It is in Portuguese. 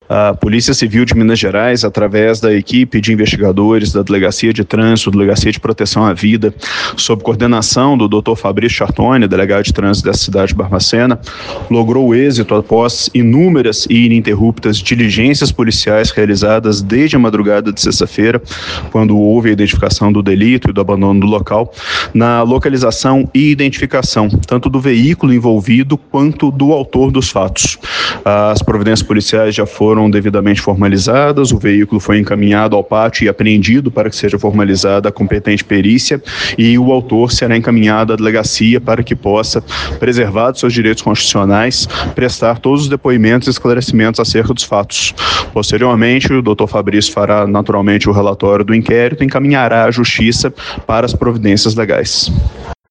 A Polícia Civil de Minas Gerais, através da equipe de investigadores da Delegacia de Trânsito, Delegacia de Proteção à Vida, sob coordenação do Dr. Fabrício Chartoni, delegado de trânsito dessa cidade de Barbacena, logrou êxito após inúmeras e ininterruptas diligências policiais realizadas desde a madrugada de sexta-feira, quando houve a identificação do delito e do abandono do local, na localização e identificação, tanto do veículo envolvido quanto do autor dos fatos. As providências policiais já foram devidamente formalizadas, o veículo foi encaminhado ao pátio e apreendido para que seja formalizada a competente perícia e o autor será encaminhado à delegacia para que possa, preservar seus direitos constitucionais, prestar todos os depoimentos e esclarecimentos acerca dos fatos. Posteriormente, o Dr. Fabrício fará naturalmente o relatório do inquérito e encaminhará à Justiça para as providências legais.